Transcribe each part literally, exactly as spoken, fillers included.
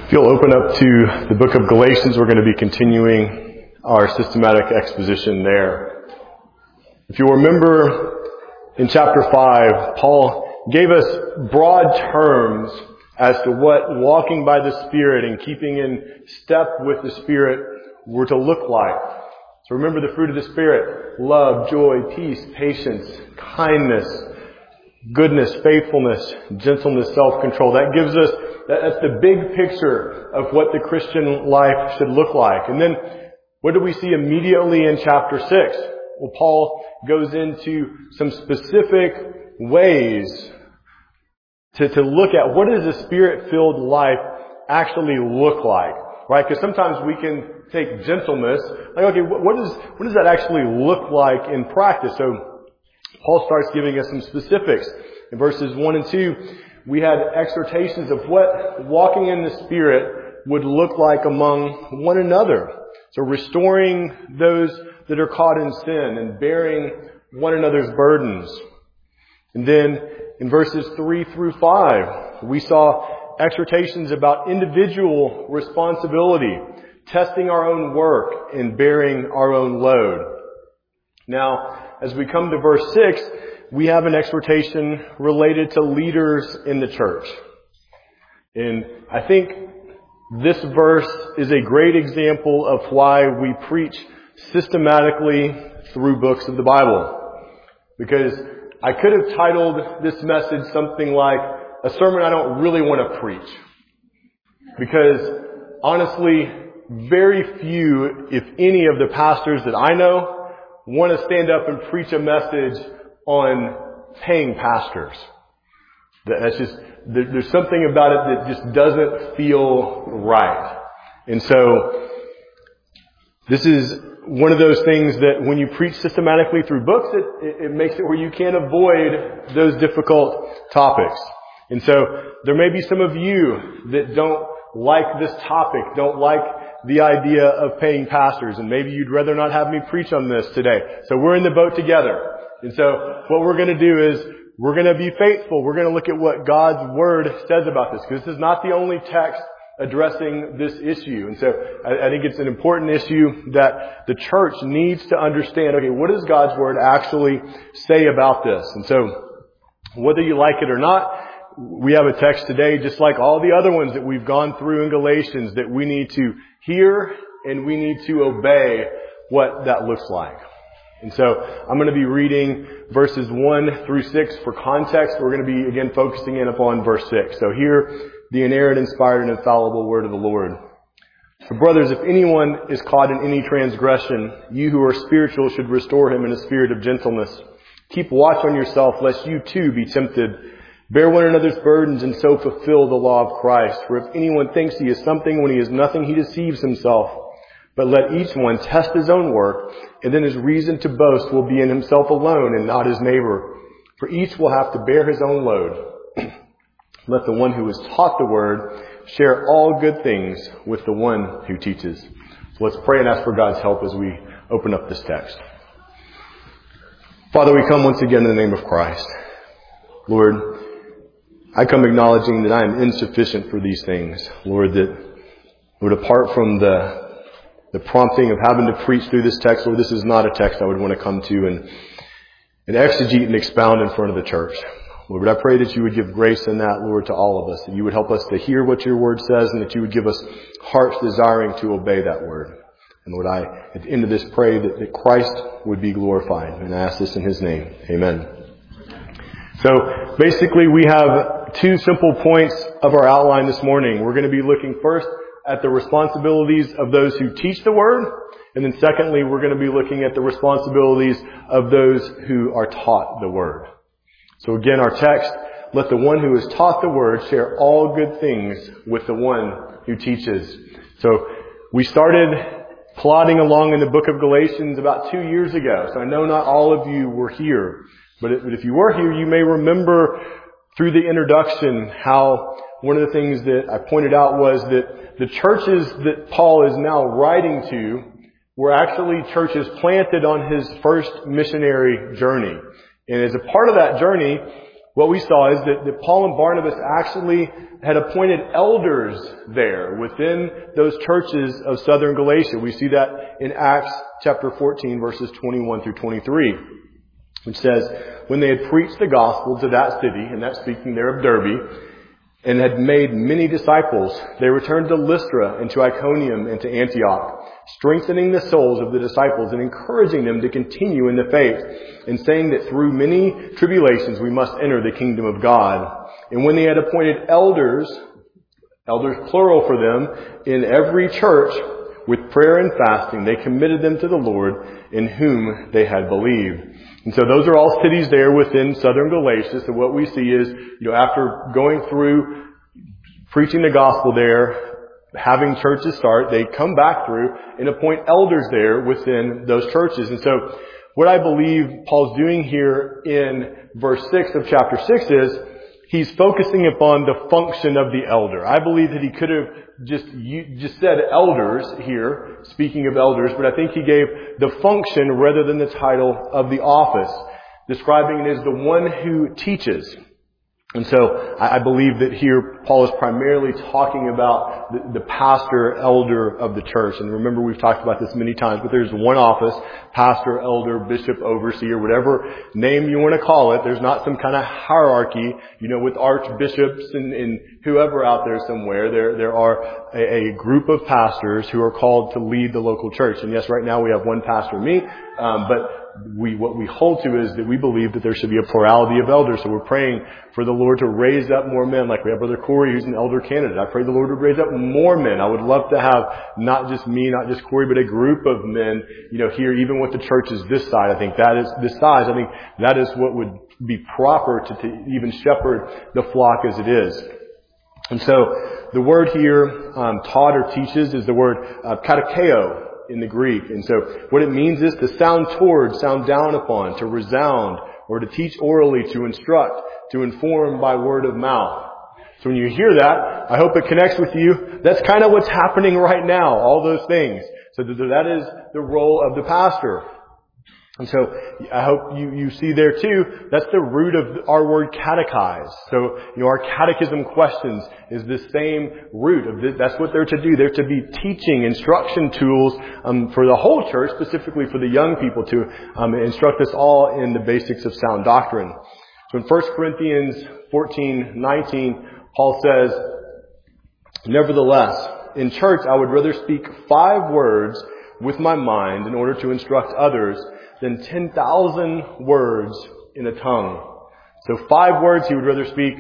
If you'll open up to the book of Galatians, we're going to be continuing our systematic exposition there. If you'll remember in chapter five, Paul gave us broad terms as to what walking by the Spirit and keeping in step with the Spirit were to look like. So remember the fruit of the Spirit: love, joy, peace, patience, kindness, goodness, faithfulness, gentleness, self-control. That gives us, that's the big picture of what the Christian life should look like. And then what do we see immediately in chapter six? Well, Paul goes into some specific ways to, to look at what does a Spirit-filled life actually look like, right? Because sometimes we can take gentleness, like, okay, what does, what does that actually look like in practice? So Paul starts giving us some specifics. In verses one and two, we had exhortations of what walking in the Spirit would look like among one another. So restoring those that are caught in sin and bearing one another's burdens. And then in verses three through five, we saw exhortations about individual responsibility, testing our own work and bearing our own load. Now, as we come to verse six, we have an exhortation related to leaders in the church. And I think this verse is a great example of why we preach systematically through books of the Bible. Because I could have titled this message something like, a sermon I don't really want to preach. Because honestly, very few, if any, of the pastors that I know want to stand up and preach a message on paying pastors. That's just, there's something about it that just doesn't feel right. And so, this is one of those things that when you preach systematically through books, it, it, it makes it where you can't avoid those difficult topics. And so, there may be some of you that don't like this topic, don't like the idea of paying pastors, and maybe you'd rather not have me preach on this today. So we're in the boat together. And so what we're going to do is we're going to be faithful. We're going to look at what God's Word says about this, because this is not the only text addressing this issue. And so I, I think it's an important issue that the church needs to understand. Okay, what does God's Word actually say about this? And so whether you like it or not, we have a text today, just like all the other ones that we've gone through in Galatians, that we need to hear and we need to obey what that looks like. And so I'm going to be reading verses one through six for context. We're going to be again focusing in upon verse six. So hear the inerrant, inspired, and infallible word of the Lord. So brothers, if anyone is caught in any transgression, you who are spiritual should restore him in a spirit of gentleness. Keep watch on yourself, lest you too be tempted. Bear one another's burdens and so fulfill the law of Christ. For if anyone thinks he is something when he is nothing, he deceives himself. But let each one test his own work, and then his reason to boast will be in himself alone and not his neighbor. For each will have to bear his own load. Let the one who is taught the word share all good things with the one who teaches. So let's pray and ask for God's help as we open up this text. Father, we come once again in the name of Christ. Lord, I come acknowledging that I am insufficient for these things. Lord, that, Lord, apart from the the prompting of having to preach through this text, Lord, this is not a text I would want to come to and, and exegete and expound in front of the church. Lord, but I pray that you would give grace in that, Lord, to all of us, that you would help us to hear what your word says, and that you would give us hearts desiring to obey that word. And Lord, I, at the end of this, pray that, that Christ would be glorified. And I ask this in his name. Amen. So basically we have two simple points of our outline this morning. We're going to be looking first at the responsibilities of those who teach the word. And then secondly, we're going to be looking at the responsibilities of those who are taught the word. So again, our text, let the one who is taught the word share all good things with the one who teaches. So we started plodding along in the book of Galatians about two years ago. So I know not all of you were here. But if you were here, you may remember through the introduction how one of the things that I pointed out was that the churches that Paul is now writing to were actually churches planted on his first missionary journey. And as a part of that journey, what we saw is that, that Paul and Barnabas actually had appointed elders there within those churches of southern Galatia. We see that in Acts chapter fourteen, verses twenty-one through twenty-three, which says, when they had preached the gospel to that city, and that's speaking there of Derbe, and had made many disciples, they returned to Lystra and to Iconium and to Antioch, strengthening the souls of the disciples and encouraging them to continue in the faith, and saying that through many tribulations we must enter the kingdom of God. And when they had appointed elders, elders plural for them, in every church, with prayer and fasting, they committed them to the Lord in whom they had believed. And so those are all cities there within southern Galatia. So what we see is, you know, after going through preaching the gospel there, having churches start, they come back through and appoint elders there within those churches. And so what I believe Paul's doing here in verse six of chapter six is he's focusing upon the function of the elder. I believe that he could have just just said elders here, speaking of elders, but I think he gave the function rather than the title of the office, describing it as the one who teaches. And so I believe that here Paul is primarily talking about the, the pastor, elder of the church. And remember, we've talked about this many times, but there's one office, pastor, elder, bishop, overseer, whatever name you want to call it. There's not some kind of hierarchy, you know, with archbishops and, and whoever out there somewhere. There, there are a, a group of pastors who are called to lead the local church. And yes, right now we have one pastor, me, um, but We, what we hold to is that we believe that there should be a plurality of elders. So we're praying for the Lord to raise up more men. Like we have Brother Corey, who's an elder candidate. I pray the Lord would raise up more men. I would love to have not just me, not just Corey, but a group of men, you know, here, even with the churches this side. I think that is, this size, I think that is what would be proper to, to even shepherd the flock as it is. And so the word here, um, taught or teaches, is the word uh, katakeo in the Greek. And so what it means is to sound toward, sound down upon, to resound, or to teach orally, to instruct, to inform by word of mouth. So when you hear that, I hope it connects with you. That's kind of what's happening right now, all those things. So that is the role of the pastor. And so I hope you, you see there too, that's the root of our word catechize. So, you know, our catechism questions is the same root of this. That's what they're to do. They're to be teaching, instruction tools um, for the whole church, specifically for the young people, to um, instruct us all in the basics of sound doctrine. So in First Corinthians fourteen nineteen, Paul says, nevertheless, in church I would rather speak five words with my mind in order to instruct others than ten thousand words in a tongue. So five words he would rather speak,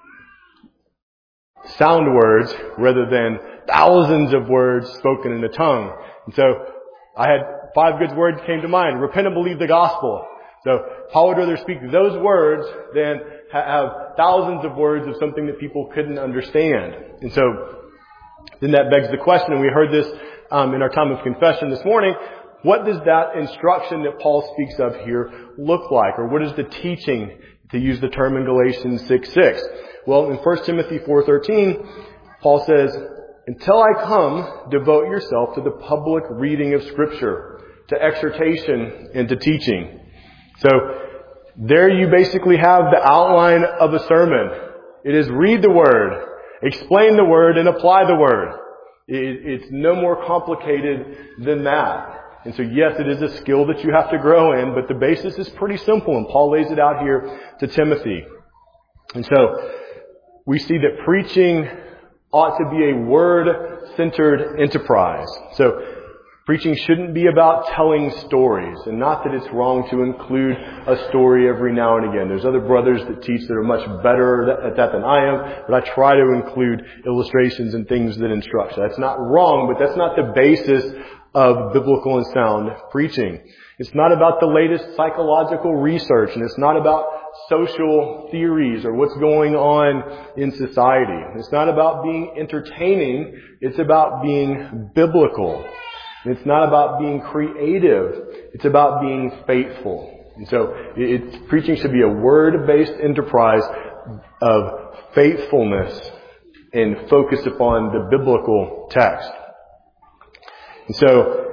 sound words, rather than thousands of words spoken in a tongue. And so I had five good words came to mind. Repent and believe the gospel. So Paul would rather speak those words than have thousands of words of something that people couldn't understand. And so then that begs the question, and we heard this um, in our time of confession this morning, what does that instruction that Paul speaks of here look like? Or what is the teaching, to use the term in Galatians six six? Well, in First Timothy four thirteen, Paul says, until I come, devote yourself to the public reading of Scripture, to exhortation, and to teaching. So there you basically have the outline of a sermon. It is read the Word, explain the Word, and apply the Word. It's no more complicated than that. And so yes, it is a skill that you have to grow in, but the basis is pretty simple, and Paul lays it out here to Timothy. And so we see that preaching ought to be a word-centered enterprise. So preaching shouldn't be about telling stories, and not that it's wrong to include a story every now and again. There's other brothers that teach that are much better at that than I am, but I try to include illustrations and things that instruct. That's not wrong, but that's not the basis of biblical and sound preaching. It's not about the latest psychological research, and it's not about social theories or what's going on in society. It's not about being entertaining. It's about being biblical. It's not about being creative. It's about being faithful. And so it's, preaching should be a word-based enterprise of faithfulness and focus upon the biblical text. And so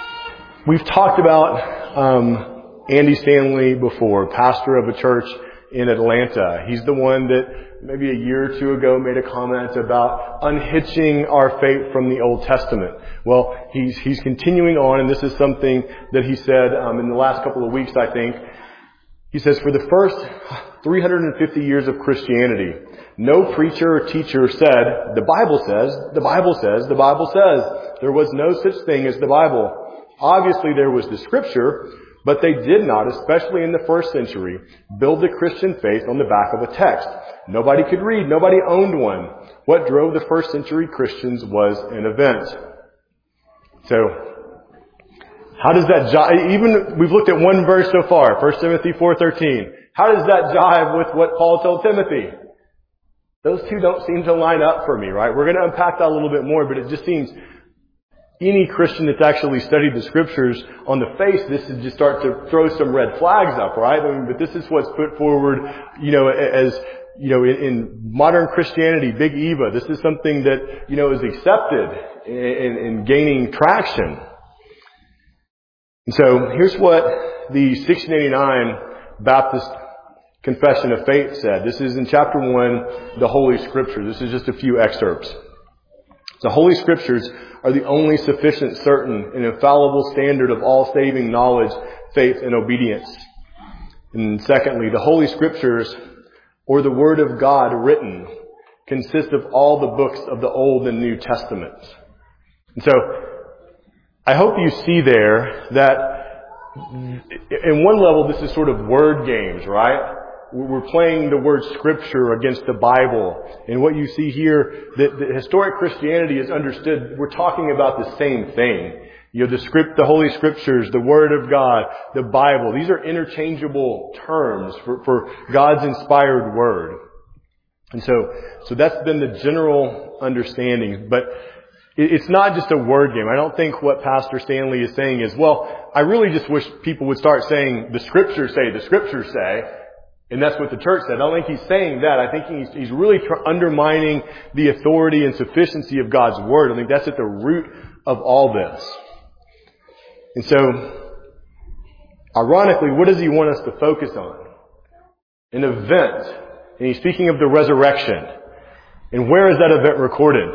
we've talked about um, Andy Stanley before, pastor of a church in Atlanta. He's the one that maybe a year or two ago made a comment about unhitching our faith from the Old Testament. Well, he's he's continuing on, and this is something that he said um, in the last couple of weeks, I think. He says, for the first three hundred fifty years of Christianity, no preacher or teacher said, the Bible says, the Bible says, the Bible says. There was no such thing as the Bible. Obviously, there was the Scripture, but they did not, especially in the first century, build the Christian faith on the back of a text. Nobody could read. Nobody owned one. What drove the first century Christians was an event. So, how does that jive? Even, we've looked at one verse so far, First Timothy four thirteen. How does that jive with what Paul told Timothy? Those two don't seem to line up for me, right? We're going to unpack that a little bit more, but it just seems any Christian that's actually studied the Scriptures on the face, this is just start to throw some red flags up, right? I mean, but this is what's put forward, you know, as, you know, in, in modern Christianity, Big Eva. This is something that, you know, is accepted in, in, in gaining traction. And so here's what the sixteen eighty-nine Baptist Confession of Faith said. This is in chapter one, the Holy Scriptures. This is just a few excerpts. The Holy Scriptures are the only sufficient, certain, and infallible standard of all saving knowledge, faith, and obedience. And secondly, the Holy Scriptures, or the Word of God written, consist of all the books of the Old and New Testaments. And so, I hope you see there that in one level this is sort of word games, right? We're playing the word Scripture against the Bible. And what you see here, that, that historic Christianity is understood, we're talking about the same thing. You know, the script, the Holy Scriptures, the Word of God, the Bible. These are interchangeable terms for, for God's inspired Word. And so, so that's been the general understanding. But it's not just a word game. I don't think what Pastor Stanley is saying is, well, I really just wish people would start saying, the Scriptures say, the Scriptures say. And that's what the church said. I don't think he's saying that. I think he's, he's really tr- undermining the authority and sufficiency of God's Word. I think that's at the root of all this. And so, ironically, what does he want us to focus on? An event. And he's speaking of the resurrection. And where is that event recorded?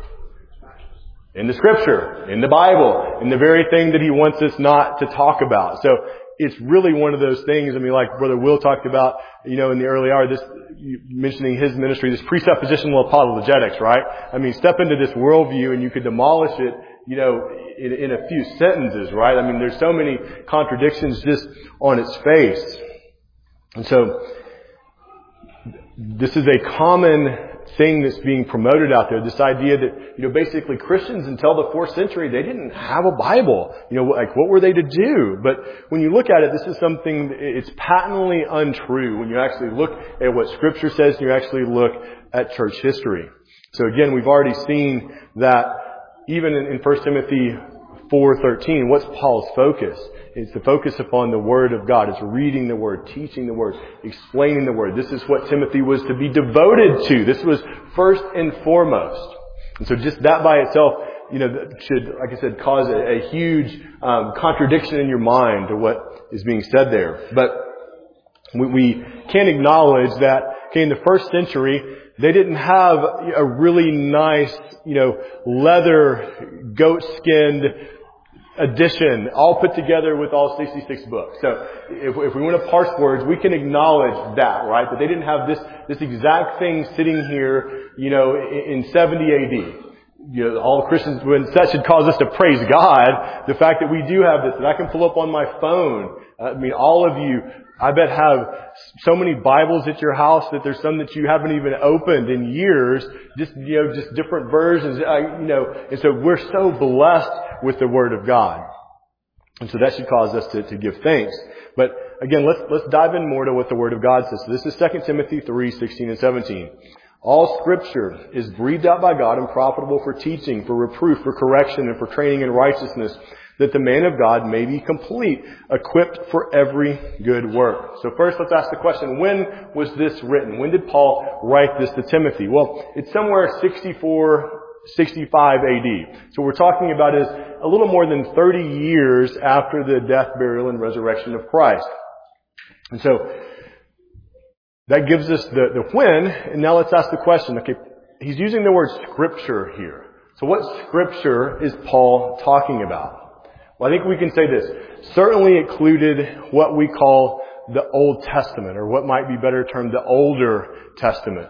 In the Scripture, in the Bible, in the very thing that he wants us not to talk about. So, it's really one of those things, I mean, like Brother Will talked about, you know, in the early hour, this, mentioning his ministry, this presuppositional apologetics, right? I mean, step into this worldview and you could demolish it, you know, in, in a few sentences, right? I mean, there's so many contradictions just on its face. And so, this is a common thing that's being promoted out there, this idea that, you know, basically Christians until the fourth century, they didn't have a Bible. You know, like what were they to do? But when you look at it, this is something, it's patently untrue when you actually look at what Scripture says and you actually look at church history. So again, we've already seen that even in, in First Timothy four thirteen, what's Paul's focus? It's the focus upon the Word of God. It's reading the Word, teaching the Word, explaining the Word. This is what Timothy was to be devoted to. This was first and foremost. And so just that by itself, you know, should, like I said, cause a, a huge um, contradiction in your mind to what is being said there. But we, we can acknowledge that, okay, in the first century, they didn't have a really nice, you know, leather, goat-skinned edition, all put together with all sixty-six books. So if, if we want to parse words, we can acknowledge that, right? That they didn't have this, this exact thing sitting here, you know, in, in seventy A D. You know, all Christians, when that should cause us to praise God, the fact that we do have this, that I can pull up on my phone. I mean, all of you, I bet have so many Bibles at your house that there's some that you haven't even opened in years. Just, you know, just different versions, uh, you know, and so we're so blessed with the Word of God. And so that should cause us to, to give thanks. But again, let's, let's dive in more to what the Word of God says. So this is Second Timothy three sixteen and seventeen. All Scripture is breathed out by God and profitable for teaching, for reproof, for correction, and for training in righteousness, that the man of God may be complete, equipped for every good work. So first, let's ask the question, when was this written? When did Paul write this to Timothy? Well, it's somewhere sixty-four, sixty-five A D. So what we're talking about is a little more than thirty years after the death, burial, and resurrection of Christ. And so, that gives us the, the when, and now let's ask the question. Okay, he's using the word scripture here. So what scripture is Paul talking about? Well, I think we can say this. Certainly included what we call the Old Testament, or what might be better termed the Older Testament.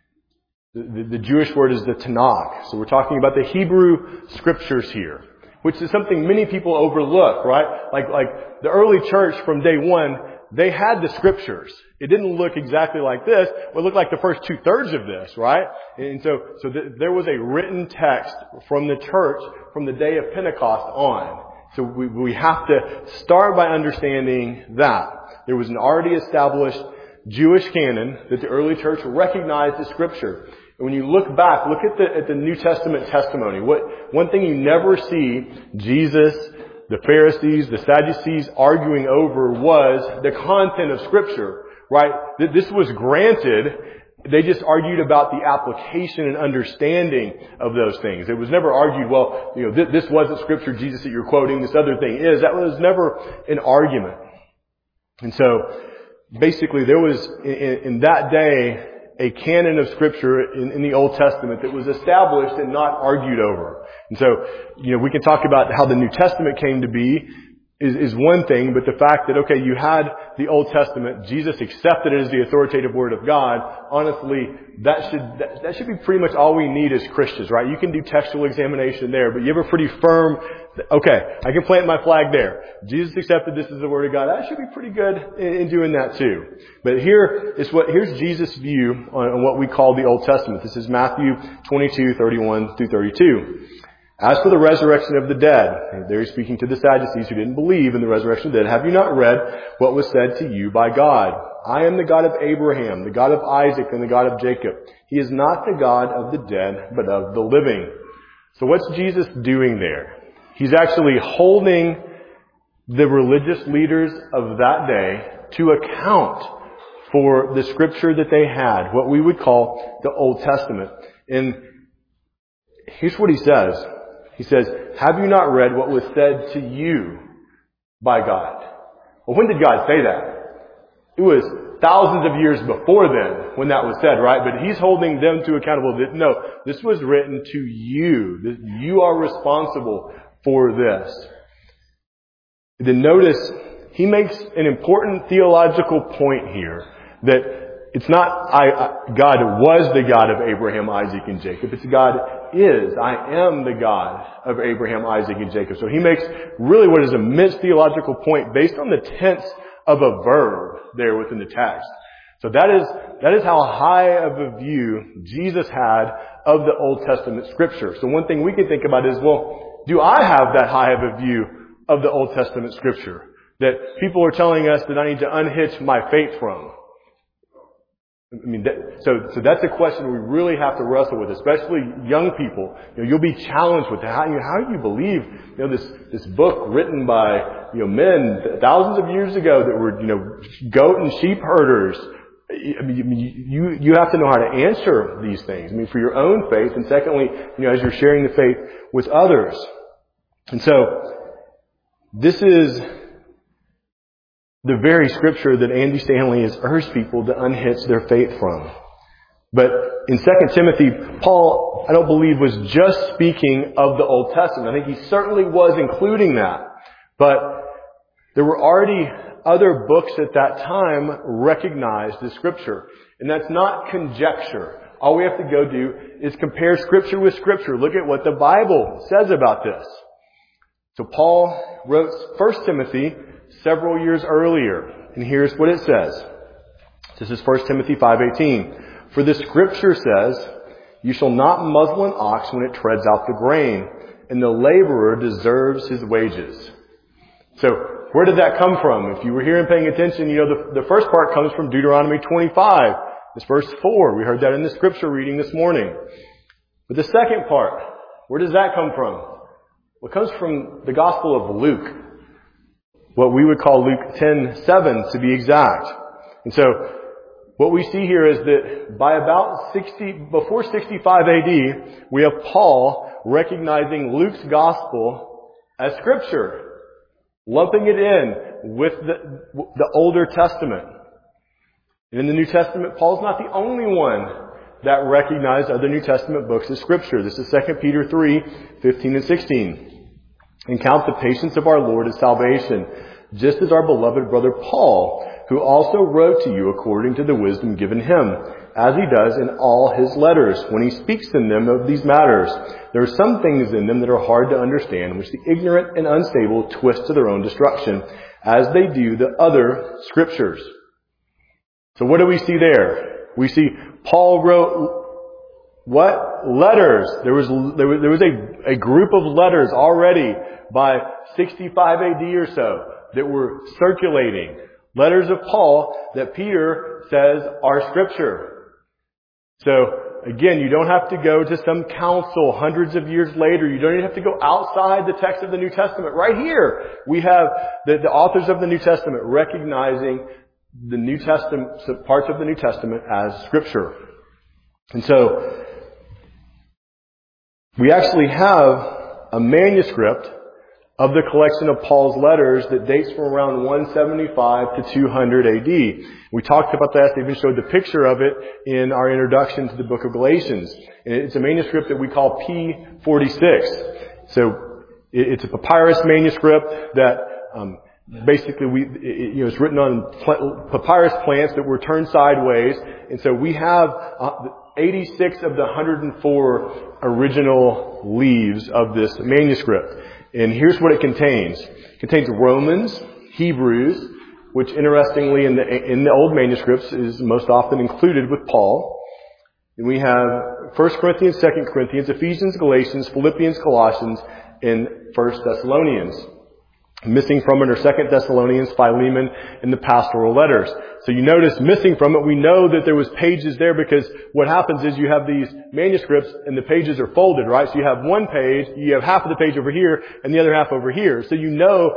The, the, the Jewish word is the Tanakh. So we're talking about the Hebrew scriptures here, which is something many people overlook, right? Like, like the early church from day one, they had the scriptures. It didn't look exactly like this. It looked like the first two thirds of this, right? And so, so th- there was a written text from the church from the day of Pentecost on. So we, we have to start by understanding that. There was an already established Jewish canon that the early church recognized as scripture. And when you look back, look at the, at the New Testament testimony. What, one thing you never see Jesus, the Pharisees, the Sadducees arguing over was the content of scripture, right? This was granted. They just argued about the application and understanding of those things. It was never argued, well, you know, th- this wasn't scripture, Jesus, that you're quoting, this other thing is. That was never an argument. And so, basically, there was, in, in that day, a canon of scripture in, in the Old Testament that was established and not argued over. And so, you know, we can talk about how the New Testament came to be is, is one thing, but the fact that, okay, you had the Old Testament, Jesus accepted it as the authoritative Word of God, honestly, that should, that, that should be pretty much all we need as Christians, right? You can do textual examination there, but you have a pretty firm, okay, I can plant my flag there. Jesus accepted this as the Word of God. That should be pretty good in, in doing that too. But here is what, here's Jesus' view on, on what we call the Old Testament. This is Matthew twenty-two, thirty-one through thirty-two. As for the resurrection of the dead, there he's speaking to the Sadducees who didn't believe in the resurrection of the dead. Have you not read what was said to you by God? I am the God of Abraham, the God of Isaac, and the God of Jacob. He is not the God of the dead, but of the living. So what's Jesus doing there? He's actually holding the religious leaders of that day to account for the scripture that they had, what we would call the Old Testament. And here's what he says. He says, have you not read what was said to you by God? Well, when did God say that? It was thousands of years before then when that was said, right? But he's holding them to accountable. That, no, this was written to you. That you are responsible for this. Then notice, he makes an important theological point here that it's not I, I, God was the God of Abraham, Isaac, and Jacob. It's God is. I am the God of Abraham, Isaac, and Jacob. So he makes really what is a immense theological point based on the tense of a verb there within the text. So that is, that is how high of a view Jesus had of the Old Testament scripture. So one thing we can think about is, well, do I have that high of a view of the Old Testament scripture that people are telling us that I need to unhitch my faith from? I mean, that, so, so that's a question we really have to wrestle with, especially young people. You know, you'll be challenged with how you, how you believe, you know, this, this book written by, you know, men thousands of years ago that were, you know, goat and sheep herders. I mean, you, you have to know how to answer these things. I mean, for your own faith. And secondly, you know, as you're sharing the faith with others. And so, this is the very scripture that Andy Stanley has urged people to unhitch their faith from. But in Second Timothy, Paul, I don't believe, was just speaking of the Old Testament. I think he certainly was including that. But there were already other books at that time recognized as scripture. And that's not conjecture. All we have to go do is compare scripture with scripture. Look at what the Bible says about this. So Paul wrote First Timothy several years earlier. And here's what it says. This is First Timothy five eighteen. For the scripture says, you shall not muzzle an ox when it treads out the grain, and the laborer deserves his wages. So, where did that come from? If you were here and paying attention, you know, the, the first part comes from Deuteronomy twenty-five. It's verse four. We heard that in the scripture reading this morning. But the second part, where does that come from? Well, it comes from the Gospel of Luke. What we would call Luke ten seven to be exact. And so, what we see here is that by about sixty, before sixty-five A D, we have Paul recognizing Luke's Gospel as scripture, lumping it in with the, the Older Testament. And in the New Testament, Paul's not the only one that recognized other New Testament books as Scripture. This is Second Peter three, fifteen and sixteen. And count the patience of our Lord as salvation, just as our beloved brother Paul, who also wrote to you according to the wisdom given him, as he does in all his letters, when he speaks in them of these matters. There are some things in them that are hard to understand, which the ignorant and unstable twist to their own destruction, as they do the other Scriptures. So what do we see there? We see Paul wrote what? Letters. There was there was, there was a, a group of letters already by sixty-five A D or so that were circulating. Letters of Paul that Peter says are Scripture. So, again, you don't have to go to some council hundreds of years later. You don't even have to go outside the text of the New Testament. Right here, we have the, the authors of the New Testament recognizing the New Testament, parts of the New Testament as Scripture. And so, we actually have a manuscript of the collection of Paul's letters that dates from around one seventy-five to two hundred A D. We talked about that. They even showed the picture of it in our introduction to the book of Galatians. And it's a manuscript that we call P forty-six. So it's a papyrus manuscript that um, basically we it, you know it's written on pl- papyrus plants that were turned sideways. And so we have uh, eighty-six of the one hundred four original leaves of this manuscript. And here's what it contains. It contains Romans, Hebrews, which interestingly in the in the old manuscripts is most often included with Paul. And we have First Corinthians, Second Corinthians, Ephesians, Galatians, Philippians, Colossians, and First Thessalonians. Missing from it are Second Thessalonians, Philemon, and the pastoral letters. So you notice missing from it, we know that there was pages there because what happens is you have these manuscripts and the pages are folded, right? So you have one page, you have half of the page over here and the other half over here. So you know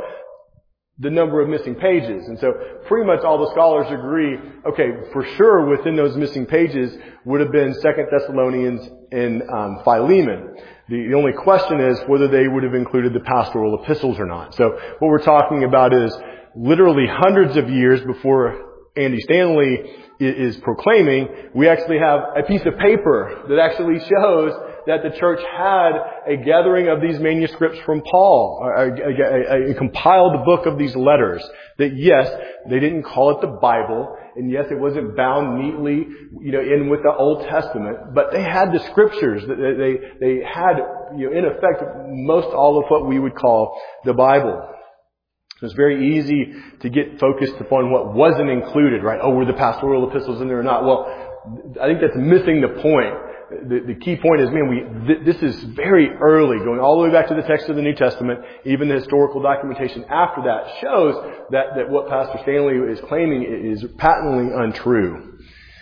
the number of missing pages. And so pretty much all the scholars agree, okay, for sure within those missing pages would have been Second Thessalonians and um, Philemon. The, the only question is whether they would have included the pastoral epistles or not. So what we're talking about is literally hundreds of years before Andy Stanley is, is proclaiming, we actually have a piece of paper that actually shows that the church had a gathering of these manuscripts from Paul, a, a, a, a compiled book of these letters. That yes, they didn't call it the Bible, and yes, it wasn't bound neatly, you know, in with the Old Testament, but they had the Scriptures. They they, they had, you know, in effect, most all of what we would call the Bible. It's very easy to get focused upon what wasn't included, right? Oh, were the pastoral epistles in there or not? Well, I think that's missing the point. The, the key point is, man, we th- this is very early, going all the way back to the text of the New Testament. Even the historical documentation after that shows that, that what Pastor Stanley is claiming is patently untrue.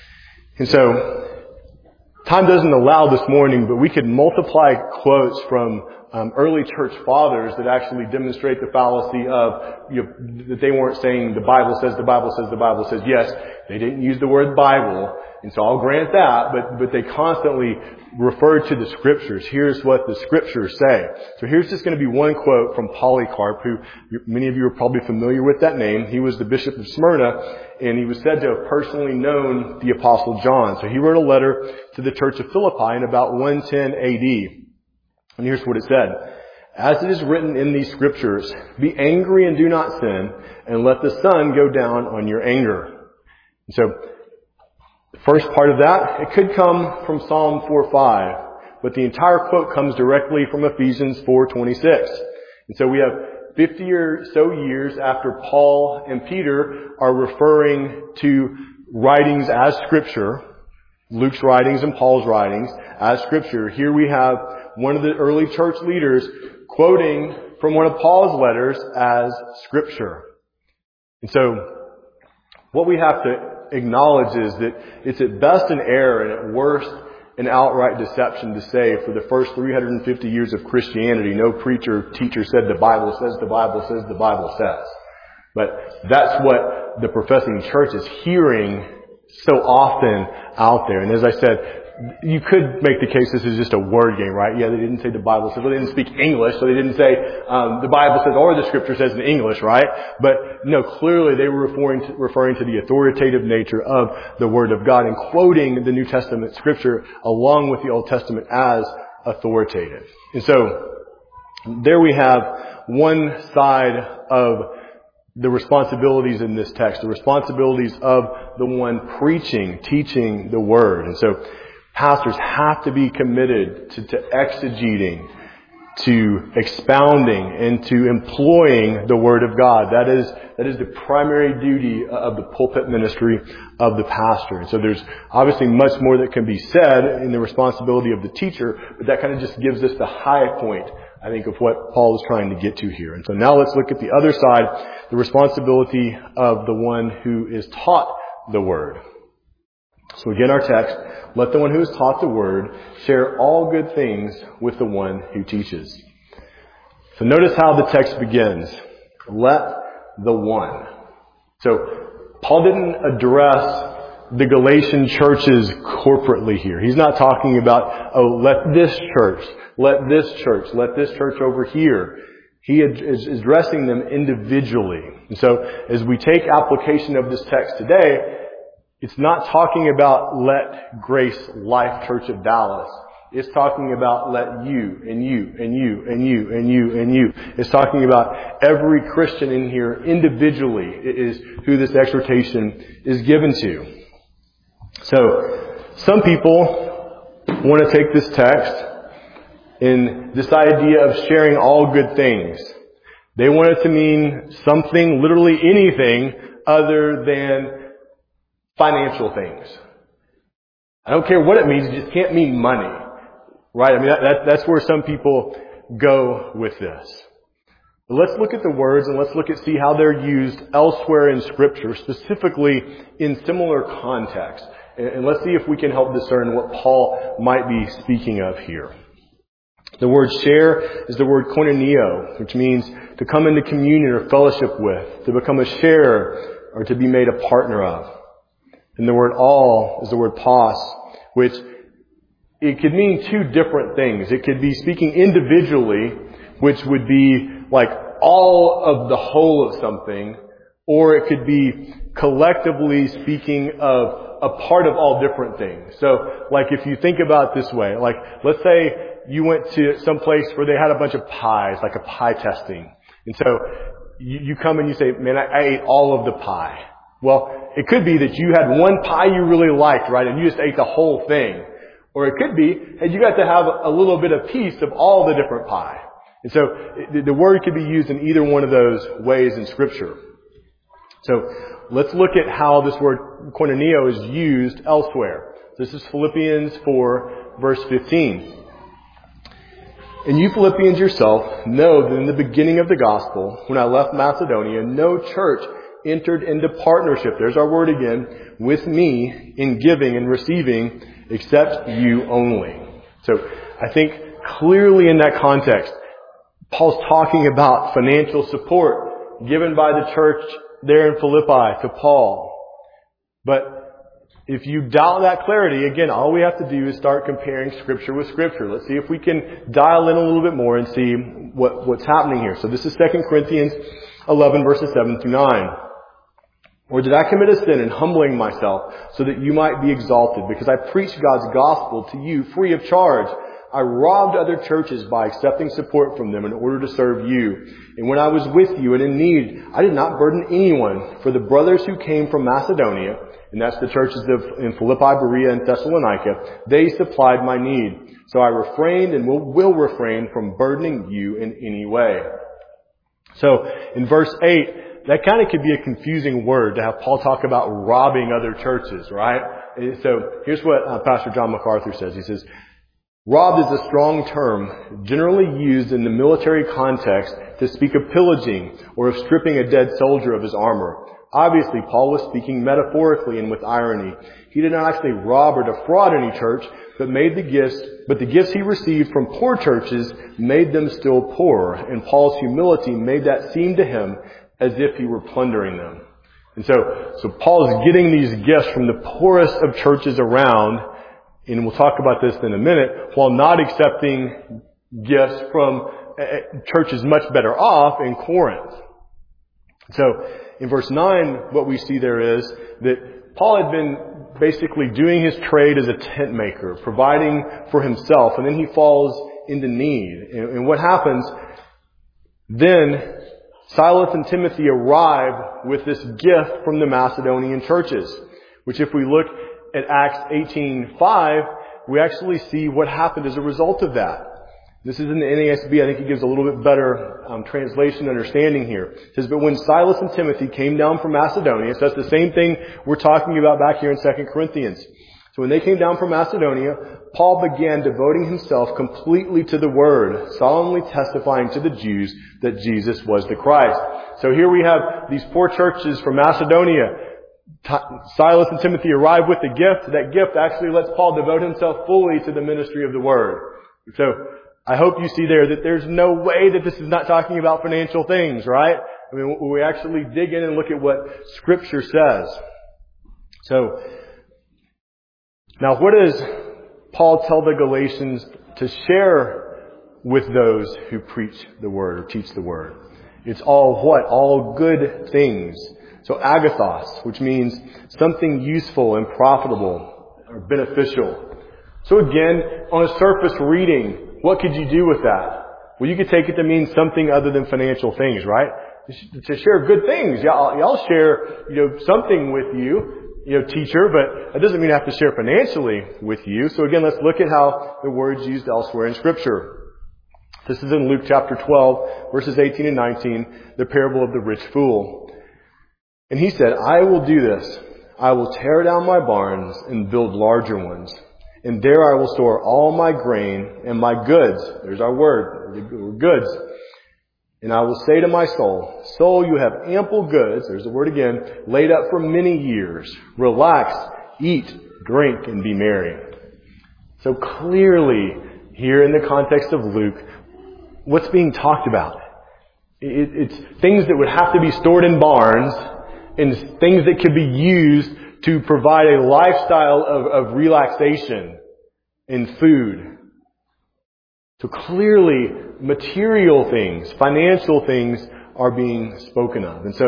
And so, time doesn't allow this morning, but we could multiply quotes from um, early church fathers that actually demonstrate the fallacy of, you know, that they weren't saying the Bible says, the Bible says, the Bible says. Yes, they didn't use the word Bible, and so I'll grant that, but, but they constantly referred to the Scriptures. Here's what the Scriptures say. So here's just going to be one quote from Polycarp, who many of you are probably familiar with that name. He was the Bishop of Smyrna, and he was said to have personally known the Apostle John. So he wrote a letter to the church of Philippi in about one ten A D. And here's what it said. As it is written in these Scriptures, be angry and do not sin, and let the sun go down on your anger. And so, the first part of that, it could come from Psalm four five, but the entire quote comes directly from Ephesians four twenty-six. And so we have fifty or so years after Paul and Peter are referring to writings as Scripture, Luke's writings and Paul's writings as Scripture. Here we have one of the early church leaders quoting from one of Paul's letters as Scripture. And so, what we have to acknowledge is that it's at best an error and at worst an outright deception to say for the first three hundred fifty years of Christianity, no preacher or teacher said the Bible says, the Bible says, the Bible says. But that's what the professing church is hearing so often out there. And as I said, you could make the case this is just a word game, right? Yeah, they didn't say the Bible says, well, they didn't speak English, so they didn't say um, the Bible says or the Scripture says in English, right? But no, clearly they were referring to, referring to the authoritative nature of the Word of God and quoting the New Testament Scripture along with the Old Testament as authoritative. And so there we have one side of the responsibilities in this text, the responsibilities of the one preaching, teaching the Word. And so pastors have to be committed to, to exegeting, to expounding, and to employing the Word of God. That is, that is the primary duty of the pulpit ministry of the pastor. And so there's obviously much more that can be said in the responsibility of the teacher, but that kind of just gives us the high point, I think, of what Paul is trying to get to here. And so now let's look at the other side, the responsibility of the one who is taught the Word. So again, our text, let the one who is taught the Word share all good things with the one who teaches. So notice how the text begins. Let the one. So Paul didn't address the Galatian churches corporately here. He's not talking about, oh, let this church, let this church, let this church over here. He is addressing them individually. And so as we take application of this text today, it's not talking about let Grace Life Church of Dallas. It's talking about let you and you and you and you and you and you. It's talking about every Christian in here individually is who this exhortation is given to. So some people want to take this text in this idea of sharing all good things. They want it to mean something, literally anything, other than financial things. I don't care what it means, it just can't mean money. Right? I mean, that, that, that's where some people go with this. But let's look at the words and let's look at see how they're used elsewhere in Scripture, specifically in similar contexts. And, and let's see if we can help discern what Paul might be speaking of here. The word share is the word koinoneo, which means to come into communion or fellowship with, to become a sharer, or to be made a partner of. And the word all is the word pos, which it could mean two different things. It could be speaking individually, which would be like all of the whole of something, or it could be collectively speaking of a part of all different things. So, like if you think about it this way, like let's say you went to some place where they had a bunch of pies, like a pie testing. And so you, you come and you say, man, I, I ate all of the pie. Well, it could be that you had one pie you really liked, right? And you just ate the whole thing. Or it could be that you got to have a little bit of piece of all the different pie. And so the word could be used in either one of those ways in Scripture. So let's look at how this word koinoneo is used elsewhere. This is Philippians four, verse fifteen. And you Philippians yourself know that in the beginning of the gospel, when I left Macedonia, no church entered into partnership, there's our word again, with me in giving and receiving except you only. So I think clearly in that context, Paul's talking about financial support given by the church there in Philippi to Paul. But if you doubt that clarity, again, all we have to do is start comparing Scripture with Scripture. Let's see if we can dial in a little bit more and see what, what's happening here. So this is Second Corinthians eleven, verses seven through nine. Or did I commit a sin in humbling myself so that you might be exalted? Because I preached God's gospel to you free of charge. I robbed other churches by accepting support from them in order to serve you. And when I was with you and in need, I did not burden anyone. For the brothers who came from Macedonia, and that's the churches of, in Philippi, Berea, and Thessalonica, they supplied my need. So I refrained and will, will refrain from burdening you in any way. So in verse eight, that kind of could be a confusing word to have Paul talk about robbing other churches, right? So here's what uh, Pastor John MacArthur says. He says, robbed is a strong term generally used in the military context to speak of pillaging or of stripping a dead soldier of his armor. Obviously, Paul was speaking metaphorically and with irony. He did not actually rob or defraud any church, but made the gifts, but the gifts he received from poor churches made them still poorer. And Paul's humility made that seem to him as if he were plundering them. And so, so Paul is getting these gifts from the poorest of churches around, and we'll talk about this in a minute, while not accepting gifts from churches much better off in Corinth. So in verse nine, what we see there is that Paul had been basically doing his trade as a tent maker, providing for himself, and then he falls into need. And, and what happens then, Silas and Timothy arrive with this gift from the Macedonian churches, which if we look at Acts eighteen five, we actually see what happened as a result of that. This is in the N A S B. I think it gives a little bit better um, translation understanding here. It says, but when Silas and Timothy came down from Macedonia, so that's the same thing we're talking about back here in Second Corinthians. So when they came down from Macedonia, Paul began devoting himself completely to the Word, solemnly testifying to the Jews that Jesus was the Christ. So here we have these four churches from Macedonia. Silas and Timothy arrive with the gift. That gift actually lets Paul devote himself fully to the ministry of the Word. So I hope you see there that there's no way that this is not talking about financial things, right? I mean, we actually dig in and look at what Scripture says. So, now what does Paul tell the Galatians to share with those who preach the Word or teach the Word? It's all what? All good things. So agathos, which means something useful and profitable or beneficial. So again, on a surface reading, what could you do with that? Well, you could take it to mean something other than financial things, right? To share good things. Y'all, y'all share, you know, something with you, you know, teacher, but that doesn't mean I have to share financially with you. So again, let's look at how the word's used elsewhere in Scripture. This is in Luke chapter twelve, verses eighteen and nineteen, the parable of the rich fool. And he said, I will do this. I will tear down my barns and build larger ones. And there I will store all my grain and my goods. There's our word, goods. And I will say to my soul, soul, you have ample goods, there's the word again, laid up for many years. Relax, eat, drink, and be merry. So clearly, here in the context of Luke, what's being talked about? It, it's things that would have to be stored in barns and things that could be used to provide a lifestyle of, of relaxation and food. So clearly, material things, financial things are being spoken of. And so,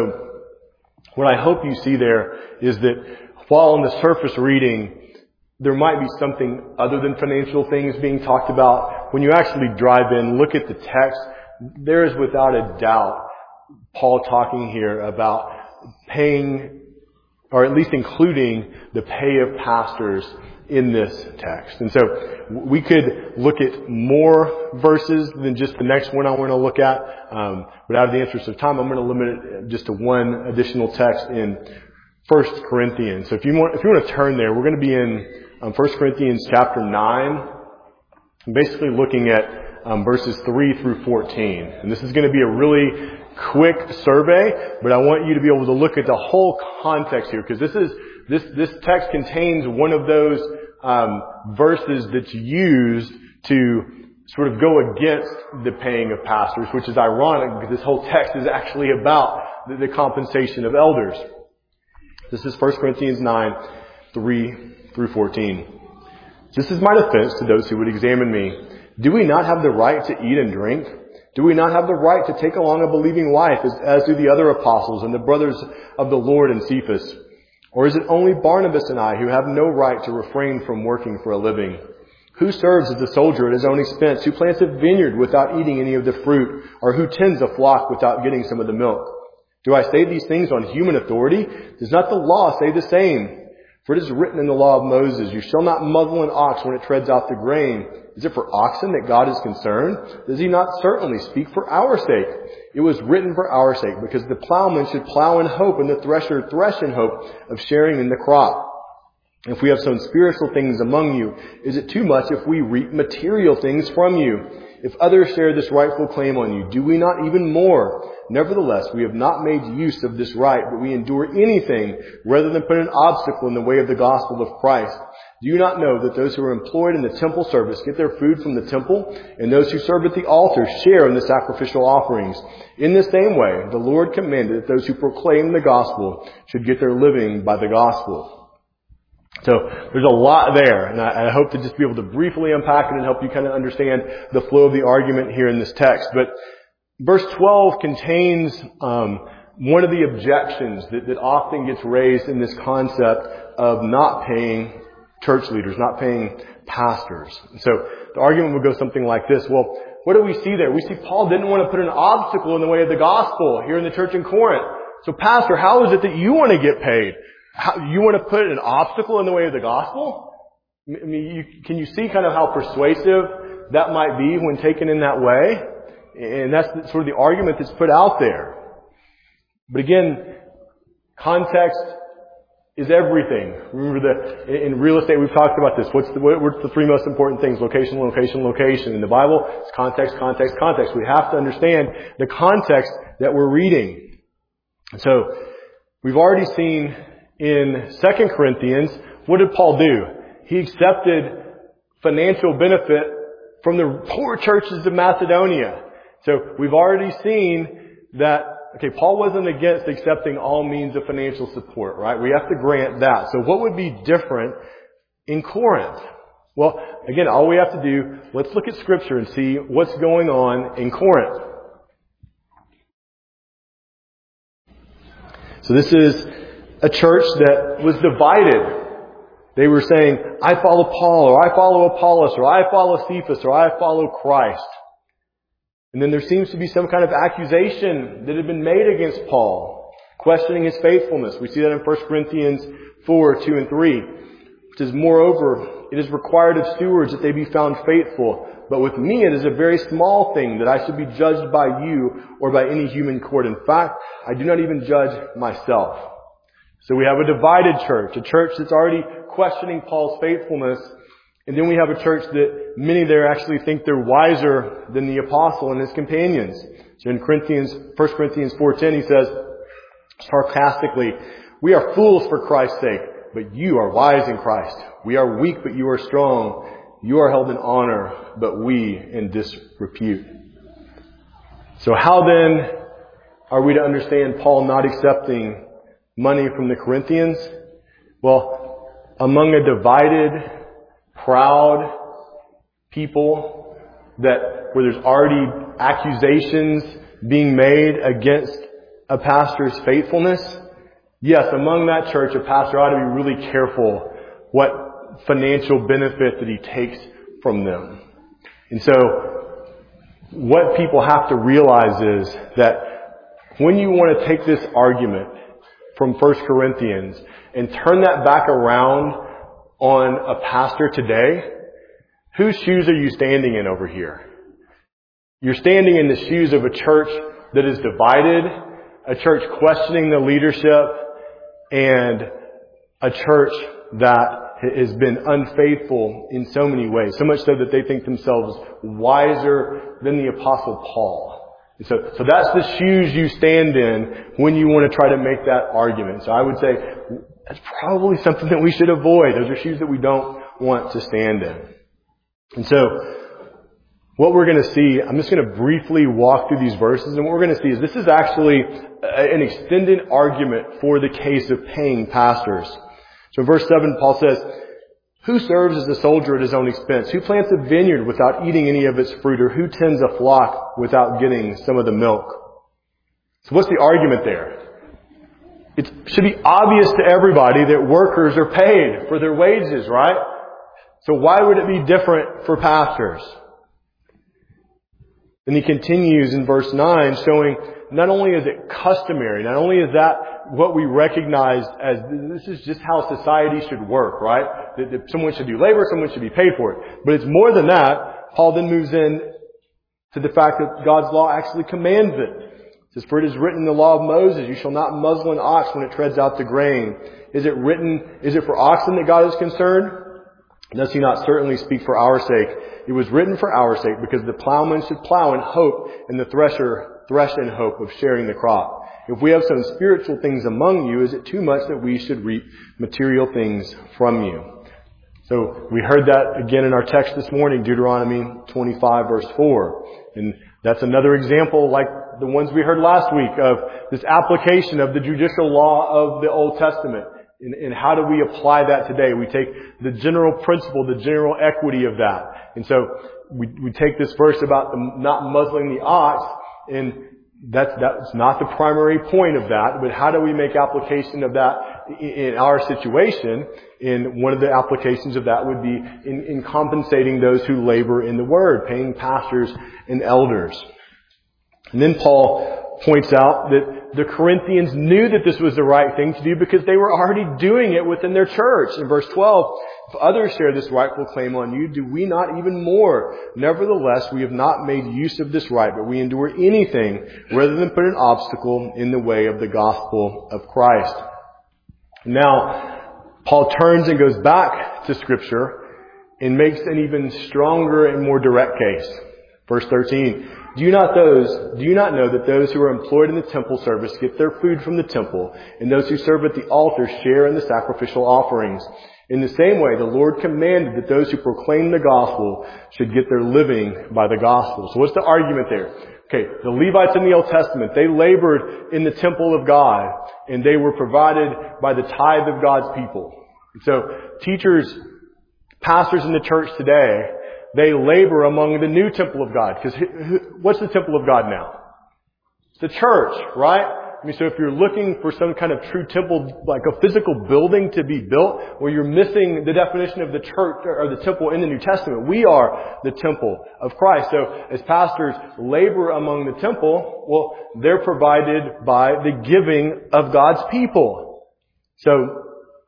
what I hope you see there is that while on the surface reading, there might be something other than financial things being talked about, when you actually drive in, look at the text, there is without a doubt Paul talking here about paying, or at least including the pay of pastors in this text. And so we could look at more verses than just the next one I want to look at. Um, but out of the interest of time, I'm going to limit it just to one additional text in First Corinthians. So if you want, if you want to turn there, we're going to be in um, First Corinthians chapter nine, basically looking at um, verses three through fourteen. And this is going to be a really quick survey, but I want you to be able to look at the whole context here, because this is this this text contains one of those um, verses that's used to sort of go against the paying of pastors, which is ironic because this whole text is actually about the, the compensation of elders. This is First Corinthians nine, three through fourteen. This is my defense to those who would examine me. Do we not have the right to eat and drink? Do we not have the right to take along a believing wife, as, as do the other apostles and the brothers of the Lord and Cephas? Or is it only Barnabas and I who have no right to refrain from working for a living? Who serves as a soldier at his own expense? Who plants a vineyard without eating any of the fruit? Or who tends a flock without getting some of the milk? Do I say these things on human authority? Does not the law say the same? For it is written in the law of Moses, you shall not muzzle an ox when it treads out the grain. Is it for oxen that God is concerned? Does he not certainly speak for our sake? It was written for our sake, because the plowman should plow in hope and the thresher thresh in hope of sharing in the crop. If we have sown spiritual things among you, is it too much if we reap material things from you? If others share this rightful claim on you, do we not even more? Nevertheless, we have not made use of this right, but we endure anything rather than put an obstacle in the way of the gospel of Christ. Do you not know that those who are employed in the temple service get their food from the temple, and those who serve at the altar share in the sacrificial offerings? In the same way, the Lord commanded that those who proclaim the gospel should get their living by the gospel. So there's a lot there, and I, I hope to just be able to briefly unpack it and help you kind of understand the flow of the argument here in this text. But verse twelve contains um, one of the objections that, that often gets raised in this concept of not paying church leaders, not paying pastors. So the argument would go something like this. Well, what do we see there? We see Paul didn't want to put an obstacle in the way of the gospel here in the church in Corinth. So pastor, how is it that you want to get paid? How, you want to put an obstacle in the way of the gospel? I mean, you, can you see kind of how persuasive that might be when taken in that way? And that's sort of the argument that's put out there. But again, context is everything. Remember that in real estate we've talked about this. What's the, what's the three most important things? Location, location, location. In the Bible, it's context, context, context. We have to understand the context that we're reading. So, we've already seen in Second Corinthians, what did Paul do? He accepted financial benefit from the poor churches of Macedonia. So we've already seen that, okay, Paul wasn't against accepting all means of financial support, right? We have to grant that. So what would be different in Corinth? Well, again, all we have to do, let's look at Scripture and see what's going on in Corinth. So this is a church that was divided. They were saying, I follow Paul, or I follow Apollos, or I follow Cephas, or I follow Christ. And then there seems to be some kind of accusation that had been made against Paul, questioning his faithfulness. We see that in First Corinthians four, two and three. It says, moreover, it is required of stewards that they be found faithful. But with me it is a very small thing that I should be judged by you or by any human court. In fact, I do not even judge myself. So we have a divided church, a church that's already questioning Paul's faithfulness. And then we have a church that many there actually think they're wiser than the apostle and his companions. So in Corinthians, First Corinthians four ten, he says sarcastically, we are fools for Christ's sake, but you are wise in Christ. We are weak, but you are strong. You are held in honor, but we in disrepute. So how then are we to understand Paul not accepting money from the Corinthians? Well, among a divided, proud people that where there's already accusations being made against a pastor's faithfulness, yes, among that church, a pastor ought to be really careful what financial benefit that he takes from them. And so, what people have to realize is that when you want to take this argument from First Corinthians and turn that back around on a pastor today, whose shoes are you standing in over here? You're standing in the shoes of a church that is divided, a church questioning the leadership, and a church that has been unfaithful in so many ways, so much so that they think themselves wiser than the Apostle Paul. And so, so that's the shoes you stand in when you want to try to make that argument. So I would say that's probably something that we should avoid. Those are shoes that we don't want to stand in. And so, what we're going to see, I'm just going to briefly walk through these verses, and what we're going to see is this is actually an extended argument for the case of paying pastors. So in verse seven, Paul says, who serves as a soldier at his own expense? Who plants a vineyard without eating any of its fruit? Or who tends a flock without getting some of the milk? So what's the argument there? It should be obvious to everybody that workers are paid for their wages, right? So why would it be different for pastors? And he continues in verse nine, showing not only is it customary, not only is that what we recognize as this is just how society should work, right? That, that someone should do labor, someone should be paid for it. But it's more than that. Paul then moves in to the fact that God's law actually commands it. It says, for it is written in the law of Moses, you shall not muzzle an ox when it treads out the grain. Is it written, is it for oxen that God is concerned? Does he not certainly speak for our sake? It was written for our sake, because the plowman should plow in hope, and the thresher thresh in hope of sharing the crop. If we have some spiritual things among you, is it too much that we should reap material things from you? So we heard that again in our text this morning, Deuteronomy twenty-five verse four. And that's another example like the ones we heard last week of this application of the judicial law of the Old Testament. And, and how do we apply that today? We take the general principle, the general equity of that. And so we, we take this verse about the, not muzzling the ox, and that's, that's not the primary point of that, but how do we make application of that in, in our situation? And one of the applications of that would be in, in compensating those who labor in the Word, paying pastors and elders. And then Paul points out that the Corinthians knew that this was the right thing to do because they were already doing it within their church. In verse twelve, if others share this rightful claim on you, do we not even more? Nevertheless, we have not made use of this right, but we endure anything rather than put an obstacle in the way of the gospel of Christ. Now, Paul turns and goes back to Scripture and makes an even stronger and more direct case. Verse thirteen, Do you not those, do you not know that those who are employed in the temple service get their food from the temple, and those who serve at the altar share in the sacrificial offerings? In the same way, the Lord commanded that those who proclaim the gospel should get their living by the gospel. So what's the argument there? Okay, the Levites in the Old Testament, they labored in the temple of God, and they were provided by the tithe of God's people. And so teachers, pastors in the church today, they labor among the new temple of God. Because what's the temple of God now? It's the church, right? I mean, so if you're looking for some kind of true temple, like a physical building to be built, well, you're missing the definition of the church or the temple in the New Testament. We are the temple of Christ. So as pastors labor among the temple, well, they're provided by the giving of God's people. So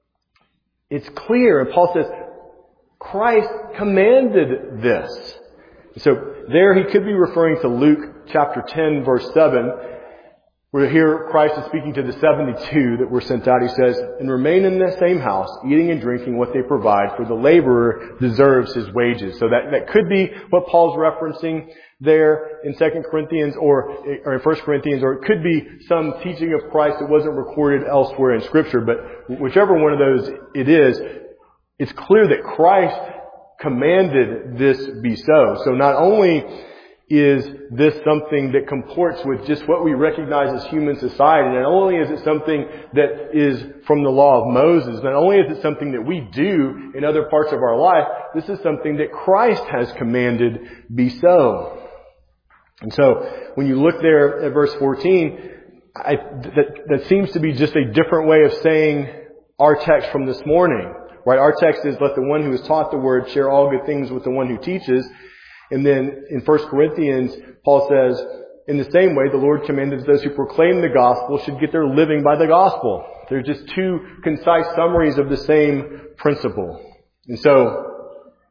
it's clear, and Paul says, Christ commanded this. So there he could be referring to Luke chapter ten, verse seven, where here Christ is speaking to the seventy-two that were sent out. He says, and remain in the same house, eating and drinking what they provide, for the laborer deserves his wages. So that, that could be what Paul's referencing there in Second Corinthians or, or in First Corinthians, or it could be some teaching of Christ that wasn't recorded elsewhere in Scripture. But whichever one of those it is, it's clear that Christ commanded this be so. So not only is this something that comports with just what we recognize as human society, not only is it something that is from the law of Moses, not only is it something that we do in other parts of our life, this is something that Christ has commanded be so. And so when you look there at verse fourteen, I, that, that seems to be just a different way of saying our text from this morning. Right, our text is, let the one who is taught the word share all good things with the one who teaches. And then in First Corinthians, Paul says, in the same way, the Lord commanded that those who proclaim the gospel should get their living by the gospel. They're just two concise summaries of the same principle. And so,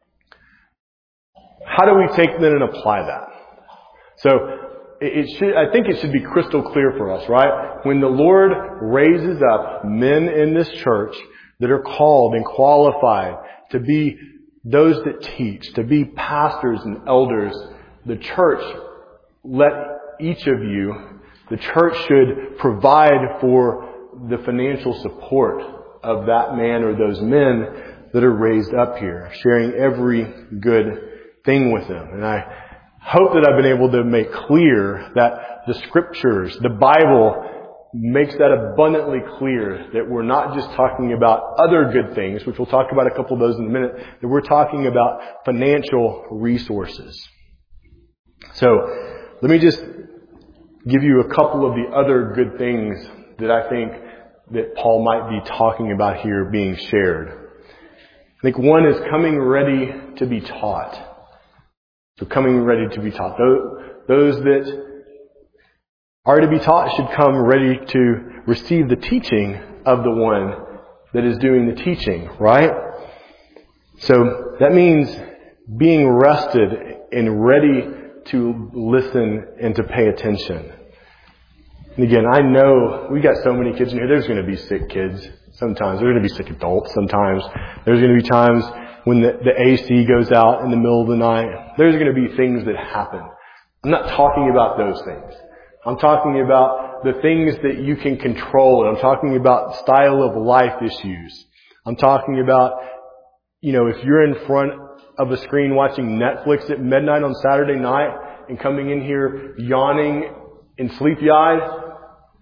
how do we take then and apply that? So, it should, I think it should be crystal clear for us, right? When the Lord raises up men in this church that are called and qualified to be those that teach, to be pastors and elders, the church, let each of you, the church should provide for the financial support of that man or those men that are raised up here, sharing every good thing with them. And I hope that I've been able to make clear that the Scriptures, the Bible, makes that abundantly clear that we're not just talking about other good things, which we'll talk about a couple of those in a minute, that we're talking about financial resources. So, let me just give you a couple of the other good things that I think that Paul might be talking about here being shared. I think one is coming ready to be taught. So coming ready to be taught. Those, those that are to be taught should come ready to receive the teaching of the one that is doing the teaching, right? So that means being rested and ready to listen and to pay attention. And again, I know we got so many kids in here. There's going to be sick kids sometimes. There's going to be sick adults sometimes. There's going to be times when the, the A C goes out in the middle of the night. There's going to be things that happen. I'm not talking about those things. I'm talking about the things that you can control. I'm talking about style of life issues. I'm talking about, you know, if you're in front of a screen watching Netflix at midnight on Saturday night and coming in here yawning and sleepy-eyed,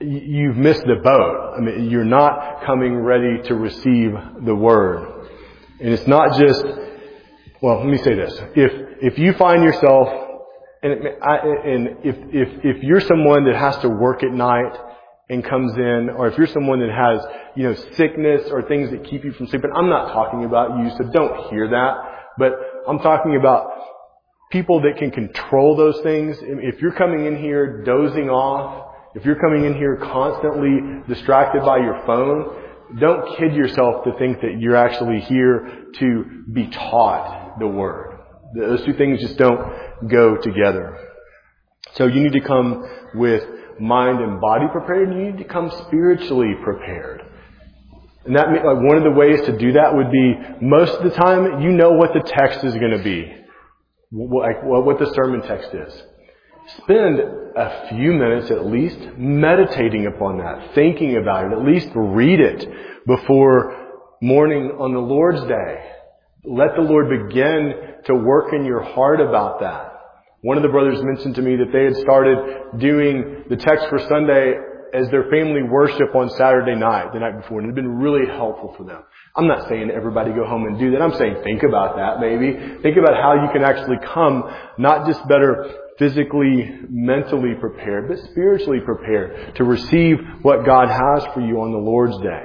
you've missed the boat. I mean, you're not coming ready to receive the Word. And it's not just, well, let me say this. If, if you find yourself, and, it, I, and if, if, if you're someone that has to work at night and comes in, or if you're someone that has, you know, sickness or things that keep you from sleeping, I'm not talking about you, so don't hear that. But I'm talking about people that can control those things. If you're coming in here dozing off, if you're coming in here constantly distracted by your phone, don't kid yourself to think that you're actually here to be taught the Word. Those two things just don't go together. So you need to come with mind and body prepared, and you need to come spiritually prepared. And that, like, one of the ways to do that would be, most of the time, you know what the text is going to be. Like what the sermon text is. Spend a few minutes at least meditating upon that, thinking about it. At least read it before morning on the Lord's Day. Let the Lord begin to work in your heart about that. One of the brothers mentioned to me that they had started doing the text for Sunday as their family worship on Saturday night, the night before, and it had been really helpful for them. I'm not saying everybody go home and do that. I'm saying think about that maybe. Think about how you can actually come not just better physically, mentally prepared, but spiritually prepared to receive what God has for you on the Lord's Day.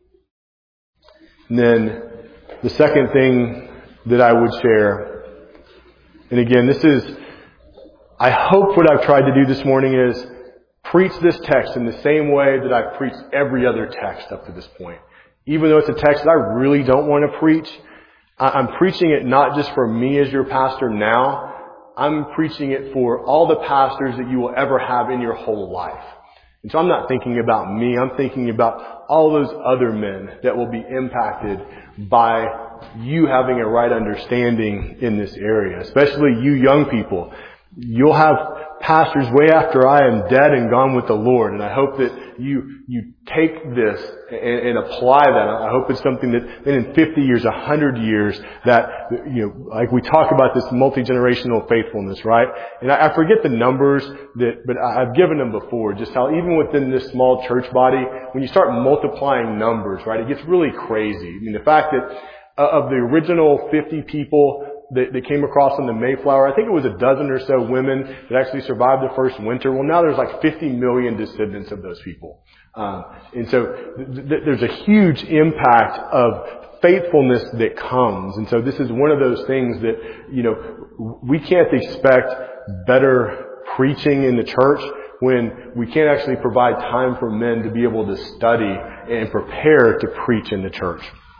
And then the second thing that I would share, and again, this is, I hope what I've tried to do this morning is preach this text in the same way that I've preached every other text up to this point. Even though it's a text that I really don't want to preach, I'm preaching it not just for me as your pastor now. I'm preaching it for all the pastors that you will ever have in your whole life. And so I'm not thinking about me. I'm thinking about all those other men that will be impacted by you having a right understanding in this area, especially you young people. You'll have pastors way after I am dead and gone with the Lord. And I hope that you, you take this and, and apply that. I hope it's something that, that in fifty years, one hundred years, that, you know, like we talk about this multi-generational faithfulness, right? And I, I forget the numbers that, but I've given them before, just how even within this small church body, when you start multiplying numbers, right, it gets really crazy. I mean, the fact that uh, of the original fifty people that, that came across on the Mayflower, I think it was a dozen or so women that actually survived the first winter. Well, now there's like fifty million descendants of those people. Um, and so th- th- there's a huge impact of faithfulness that comes. And so this is one of those things that, you know, we can't expect better preaching in the church when we can't actually provide time for men to be able to study and prepare to preach in the church.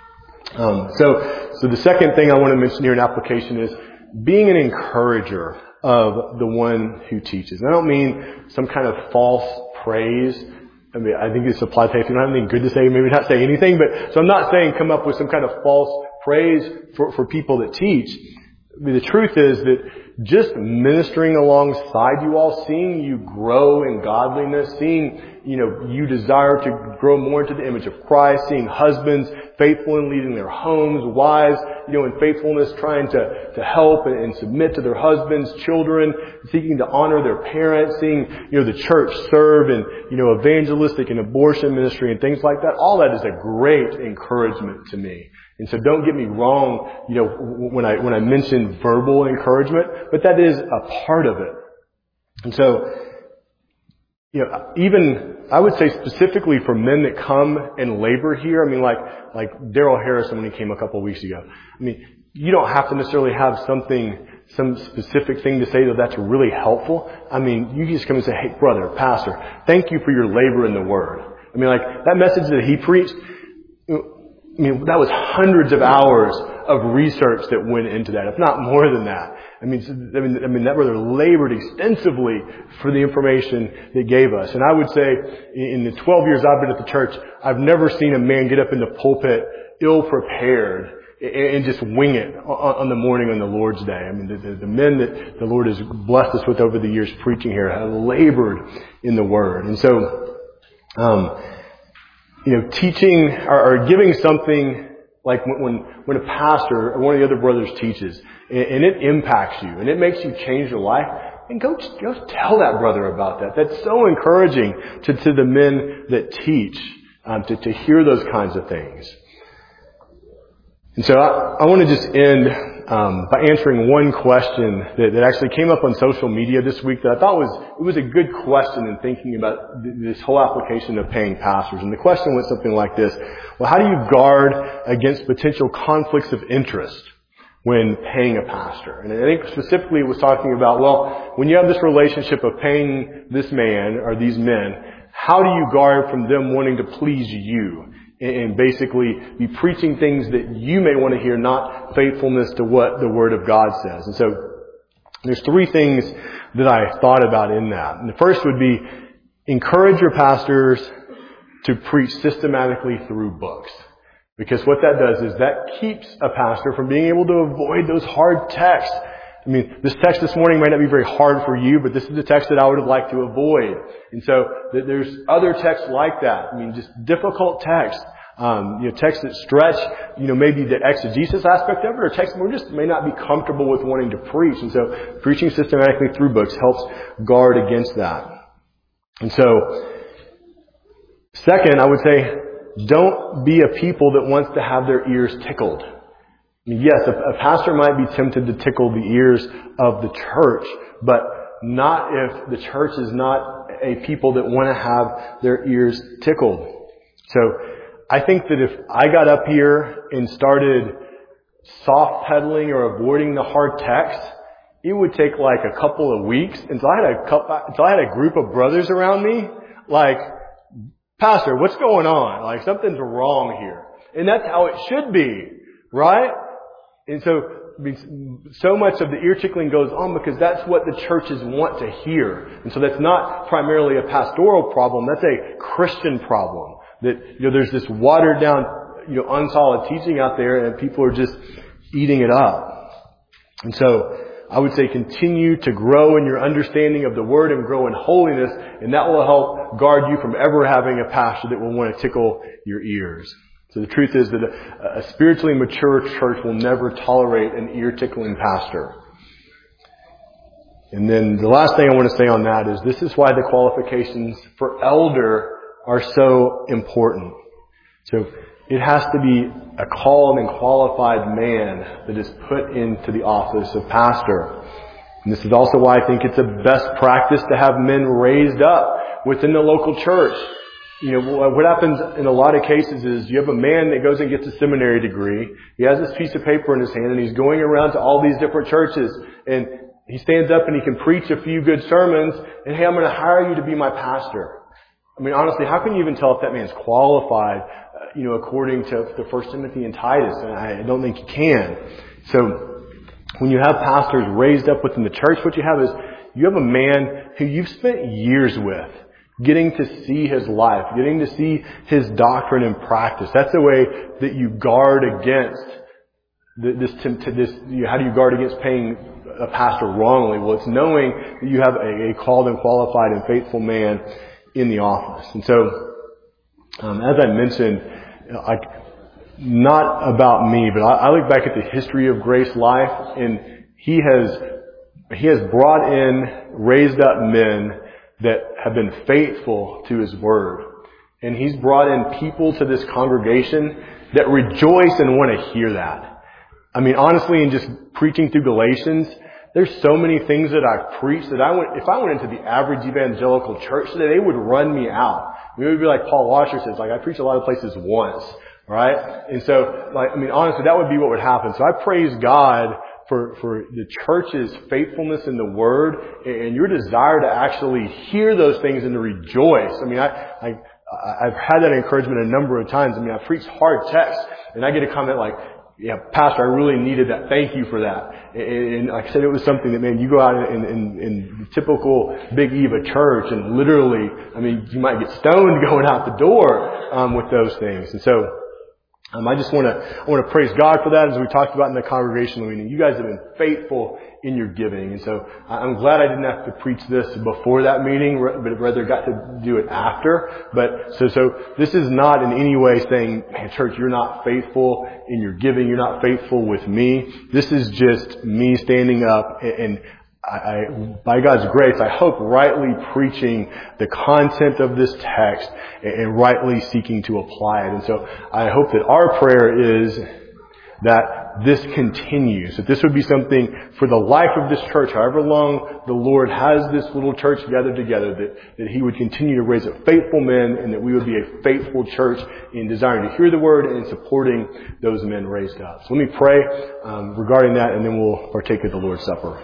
Um, so, so the second thing I want to mention here in application is being an encourager of the one who teaches. And I don't mean some kind of false praise. I mean, I think this applies to if you don't have anything good to say, maybe not say anything. But so I'm not saying come up with some kind of false praise for, for people that teach. I mean, the truth is that just ministering alongside you all, seeing you grow in godliness, seeing, you know, you desire to grow more into the image of Christ, seeing husbands faithful in leading their homes, wives, you know, in faithfulness trying to, to help and, and submit to their husbands, children, seeking to honor their parents, seeing, you know, the church serve in, you know, evangelistic and abortion ministry and things like that. All that is a great encouragement to me. And so don't get me wrong, you know, when I, when I mention verbal encouragement, but that is a part of it. And so, you know, even, I would say specifically for men that come and labor here, I mean, like, like Daryl Harrison when he came a couple of weeks ago. I mean, you don't have to necessarily have something, some specific thing to say that that's really helpful. I mean, you just come and say, hey, brother, pastor, thank you for your labor in the Word. I mean, like, that message that he preached, I mean, that was hundreds of hours of research that went into that, if not more than that. I mean, I mean, I mean, that brother labored extensively for the information they gave us. And I would say in the twelve years I've been at the church, I've never seen a man get up in the pulpit ill-prepared and just wing it on the morning on the Lord's Day. I mean, the, the men that the Lord has blessed us with over the years preaching here have labored in the Word. And so, um, you know, teaching or, or giving something like when, when, when a pastor or one of the other brothers teaches and, and it impacts you and it makes you change your life, And go, go tell that brother about that. That's so encouraging to, to the men that teach, um, to, to hear those kinds of things. And so I, I want to just end um, by answering one question that, that actually came up on social media this week that I thought was it was a good question in thinking about th- this whole application of paying pastors. And the question went something like this: well, how do you guard against potential conflicts of interest when paying a pastor? And I think specifically it was talking about, well, when you have this relationship of paying this man or these men, how do you guard from them wanting to please you? And basically be preaching things that you may want to hear, not faithfulness to what the Word of God says. And so there's three things that I thought about in that. And the first would be encourage your pastors to preach systematically through books. Because what that does is that keeps a pastor from being able to avoid those hard texts. I mean, this text this morning might not be very hard for you, but this is the text that I would have liked to avoid. And so there's other texts like that. I mean, just difficult texts. Um, you know, texts that stretch, you know, maybe the exegesis aspect of it, or texts we just may not be comfortable with wanting to preach. And so preaching systematically through books helps guard against that. And so, second, I would say, don't be a people that wants to have their ears tickled. Yes, a, a pastor might be tempted to tickle the ears of the church, but not if the church is not a people that want to have their ears tickled. So I think that if I got up here and started soft pedaling or avoiding the hard text, it would take like a couple of weeks until I had a couple, until I had a group of brothers around me, like, Pastor, what's going on? Like, something's wrong here. And that's how it should be, right? And so, so much of the ear tickling goes on because that's what the churches want to hear. And so that's not primarily a pastoral problem. That's a Christian problem. That, you know, there's this watered down, you know, unsolid teaching out there and people are just eating it up. And so, I would say continue to grow in your understanding of the Word and grow in holiness, and that will help guard you from ever having a pastor that will want to tickle your ears. So the truth is that a, a spiritually mature church will never tolerate an ear-tickling pastor. And then the last thing I want to say on that is this is why the qualifications for elder are so important. So it has to be a called and qualified man that is put into the office of pastor. And this is also why I think it's a best practice to have men raised up within the local church. You know, what happens in a lot of cases is you have a man that goes and gets a seminary degree. He has this piece of paper in his hand and he's going around to all these different churches. And he stands up and he can preach a few good sermons. And hey, I'm going to hire you to be my pastor. I mean, honestly, how can you even tell if that man's qualified, uh, you know, according to the First Timothy and Titus? And I don't think you can. So when you have pastors raised up within the church, what you have is you have a man who you've spent years with, getting to see his life, getting to see his doctrine and practice. That's the way that you guard against this, this, you know, how do you guard against paying a pastor wrongly? Well, it's knowing that you have a, a called and qualified and faithful man in the office. And so, um, as I mentioned, like, not about me, but I, I look back at the history of Grace Life, and he has, he has brought in, raised up men that have been faithful to His Word. And He's brought in people to this congregation that rejoice and want to hear that. I mean, honestly, in just preaching through Galatians, there's so many things that I've preached that I went, if I went into the average evangelical church today, they would run me out. We would be like Paul Washer says, like, I preach a lot of places once, right? And so, like, I mean, honestly, that would be what would happen. So I praise God for, for the church's faithfulness in the Word and your desire to actually hear those things and to rejoice. I mean, I, I, I've had that encouragement a number of times. I mean, I've preached hard texts and I get a comment like, yeah, Pastor, I really needed that. Thank you for that. And, and like I said, it was something that, man, you go out in, in, in the typical Big Eva church and literally, I mean, you might get stoned going out the door, um, with those things. And so, um, I just want to, I want to praise God for that. As we talked about in the congregational meeting, you guys have been faithful in your giving. And so I'm glad I didn't have to preach this before that meeting, but rather got to do it after. But so, so this is not in any way saying, man, church, you're not faithful in your giving. You're not faithful with me. This is just me standing up and, and I, I, by God's grace, I hope rightly preaching the content of this text and, and rightly seeking to apply it. And so I hope that our prayer is that this continues, that this would be something for the life of this church, however long the Lord has this little church gathered together, that, that He would continue to raise up faithful men and that we would be a faithful church in desiring to hear the Word and supporting those men raised up. So let me pray um, regarding that, and then we'll partake of the Lord's Supper.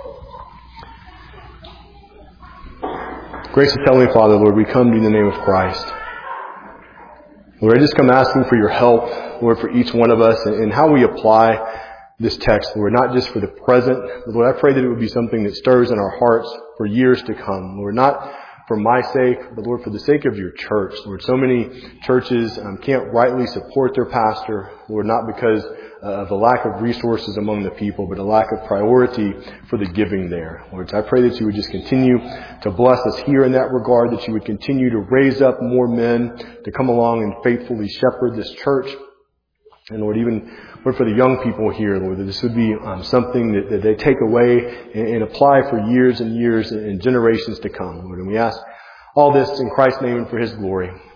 Gracious Heavenly Father, Lord, we come to you in the name of Christ. Lord, I just come asking for your help, Lord, for each one of us and, and how we apply this text, Lord, not just for the present, but Lord, I pray that it would be something that stirs in our hearts for years to come. Lord, not for my sake, but Lord, for the sake of your church. Lord, so many churches um, can't rightly support their pastor, Lord, not because uh, of a lack of resources among the people, but a lack of priority for the giving there. Lord, so I pray that you would just continue to bless us here in that regard, that you would continue to raise up more men to come along and faithfully shepherd this church. And Lord, even Lord, for the young people here, Lord, that this would be um, something that, that they take away and, and apply for years and years and generations to come, Lord. And we ask all this in Christ's name and for His glory.